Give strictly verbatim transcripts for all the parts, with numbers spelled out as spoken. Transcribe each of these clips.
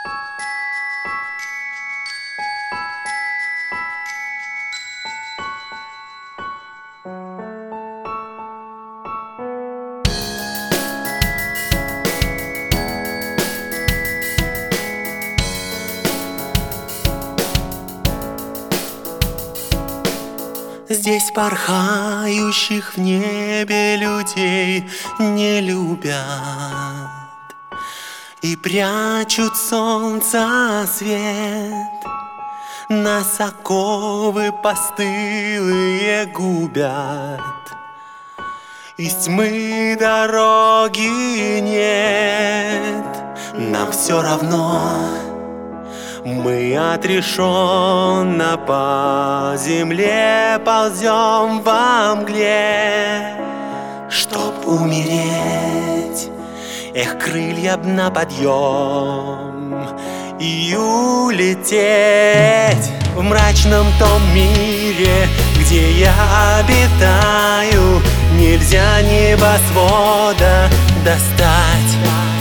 Здесь порхающих в небе людей не любят и прячут солнца свет. Нас оковы постылые губят, из тьмы дороги нет. Нам все равно, мы отрешенно по земле ползем во мгле, чтоб умереть. Эх, крылья б на подъем и улететь в мрачном том мире, где я обитаю. Нельзя небосвода достать.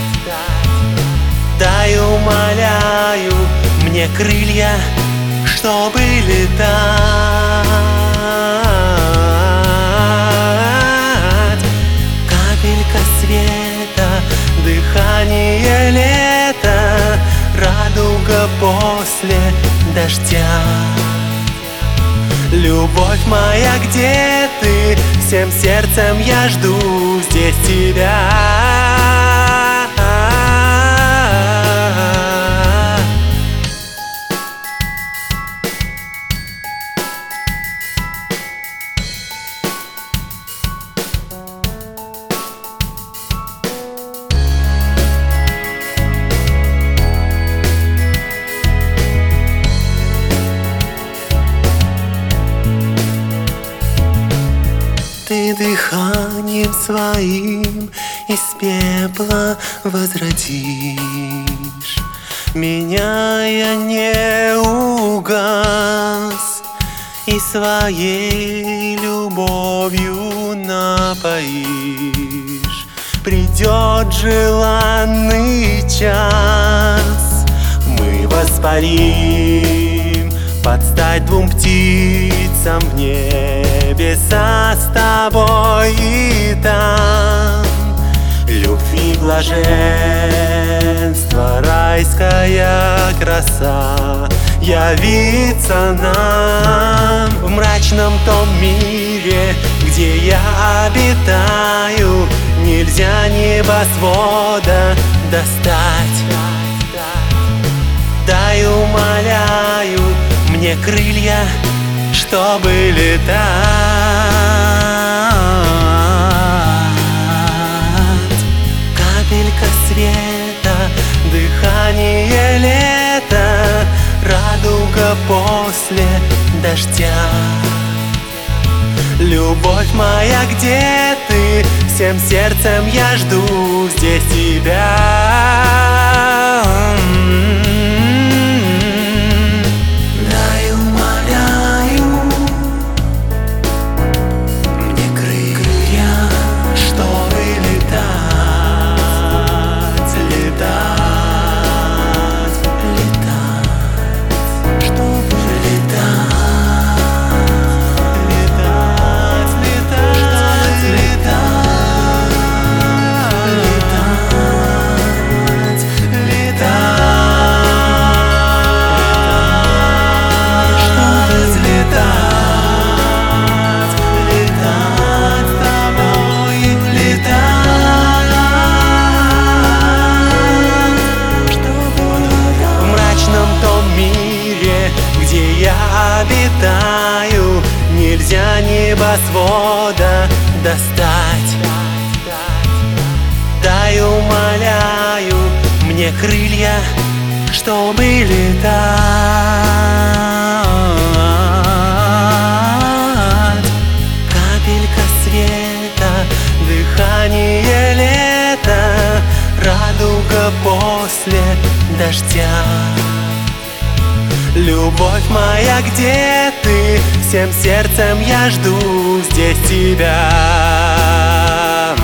Дай, умоляю, мне крылья, чтобы летать. Капелька света, дыхание лета, радуга после дождя. Любовь моя, где ты? Всем сердцем я жду здесь тебя. Ты дыханием своим из пепла возродишь меня, я не угас, и своей любовью напоишь. Придет желанный час, мы воспарим под стать двум птицам в небеса с тобой, и там любви блаженство, райская краса явится нам в мрачном том мире, где я обитаю. Нельзя небосвода достать. Дай, умоляю, мне крылья, чтобы летать. Капелька света, дыхание лета, радуга после дождя. Любовь моя, где ты? Всем сердцем я жду здесь тебя. Обитаю, нельзя небосвода достать. Дай, умоляю, мне крылья, чтобы летать. Капелька света, дыхание лета, радуга после дождя. Любовь моя, где ты? Всем сердцем я жду здесь тебя.